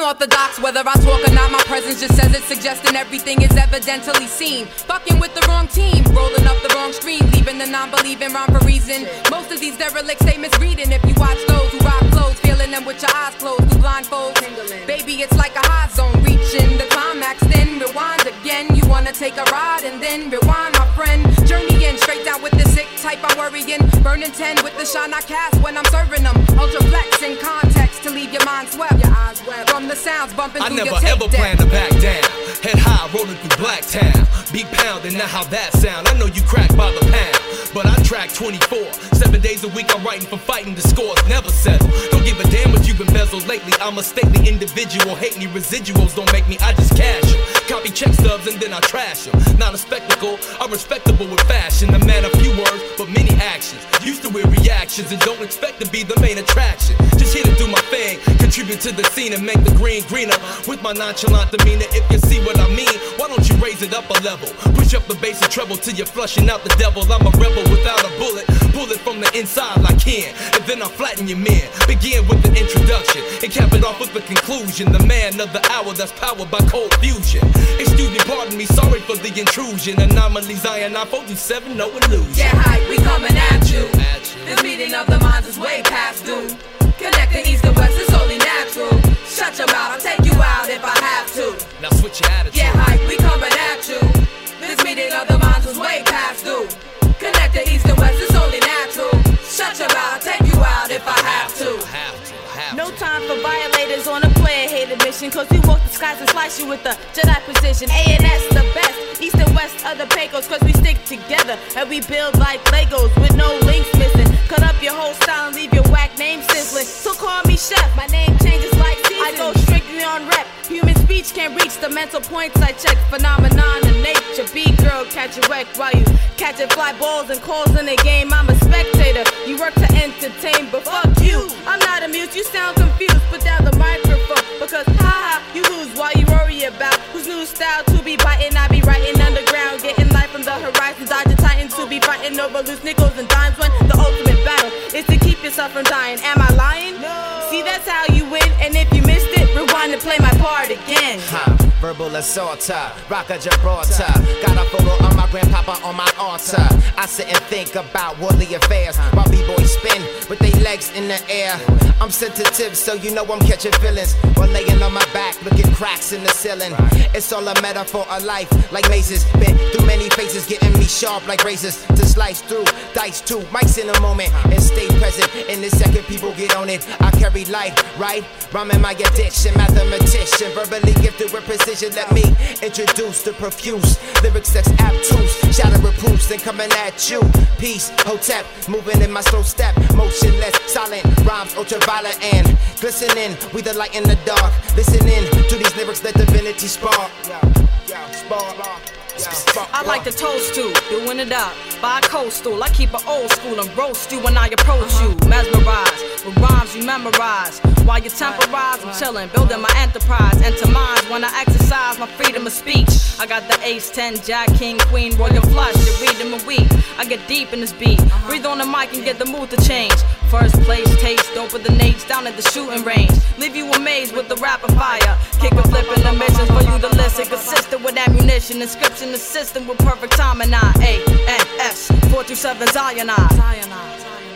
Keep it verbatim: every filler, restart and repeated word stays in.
unorthodox, whether I talk or not. My presence just says it, suggesting everything is evidently seen. Fucking with the wrong team, rolling up the wrong stream, leaving the non-believing rhyme for reason. Most of these derelicts they misreading. If you watch those who rock clothes, feeling them with your eyes closed through blindfolds. Baby, it's like a high zone, reaching the climax, then rewind again. You wanna take a ride and then rewind, my friend. Journeying straight down with the sick type, I'm worrying. Burning ten with the shine I cast when I'm serving them. Ultra flex in context to leave your mind swept. Your eyes wet from the sounds bumping I through never your tape ever plan to back down. Head high, rolling through Blacktown. Beat pounding, now how that sound. I know you crack by the pound, but I track twenty-four, seven days a week. I'm writing for fighting. The scores never settle. Don't give a damn what you've embezzled lately. I'm a stately individual. Hate me, residuals don't make me. I just cash them. Copy check stubs and then I trash them. Not a spectacle, I'm respectable with fashion. A man of few words, but many actions. Used to wear reactions and don't expect to be the main attraction. Just here to do my thing, contribute to the scene and make the green greener. With my nonchalant demeanor, if you see what I mean, why don't you raise it up a level? Push up the bass and treble till you're flushing out the devil. I'm a rebel without a bullet, bullet from the inside like Ken. And then I flatten your man, begin with the introduction and cap it off with the conclusion. The man of the hour that's powered by cold fusion. Excuse me, pardon me, sorry for the intrusion. Anomalies, I and I forty-seven, no illusion. Get hype, we coming at you. This meeting of the minds is way past due. Connecting east and west is only natural. Shut your mouth, I'll take you out if I have to. Now switch your attitude. Get hype, we coming at you. This meeting of the minds is way past due. Connecting east and west is only natural. Shut your mouth, I'll take you out if I have to. Have to, have No to. time for violators on a player-hated mission, cause we walk the skies and slice you with the Jedi position. A and S the best, east and west of the Pecos, cause we stick together and we build like Legos with no links missing. Cut up your whole style and leave your whack name sizzling. So call me chef, my name changes like seasons. I go strictly on rep, human speech can't reach the mental points I check. Phenomenon of nature, B-girl catch a wreck while you catching fly balls and calls in the game. I'm a spectator, you work to entertain, but fuck you, I'm not amused, you sound confused. Put down the microphone, because haha, you lose while you worry about whose new style to be biting. I be writing underground, getting light from the horizon, dodging titans to be fighting over loose nickels and dimes. When the ultimate battle is to keep yourself from dying. Am I lying? No. See, that's how you win, and if you missed it, rewind and play my part again. Huh. Verbal assaulter, rock a Gibraltar. Got a photo of my grandpapa on my altar. I sit and think about worldly affairs while b-boys spin with their legs in the air. I'm sensitive, so you know I'm catching feelings while laying on my back, looking cracks in the ceiling. It's all a metaphor of life, like mazes. Been through many faces, getting me sharp like razors to slice through. Dice too, mics in a moment, and stay present. In the second, people get on it. I carry light, right? Rhyming my addiction, mathematician, verbally gifted with precision. Let me introduce the profuse lyrics that's obtuse, shadow reproofs, then coming at you. Peace, hotep, moving in my slow step, motionless, silent rhymes, ultraviolet and glistening. We the light in the dark, listening to these lyrics, let divinity spark. Spark. I like to toast to, doing it up by a coastal. I keep it old school and roast you when I approach you. Mesmerized with rhymes you memorize. While you temporize, I'm chillin', building my enterprise. Enter minds when I exercise my freedom of speech. I got the ace, ten, jack, king, queen, royal flush. You read them a week. I get deep in this beat. Breathe on the mic and get the mood to change. First place, taste, dope with the nades down at the shooting range. Leave you amazed with the rapid fire. Kick a flip in the missions for you to listen. Consistent with ammunition, inscription, the system with perfect time and I. A N S, four two seven Zionide.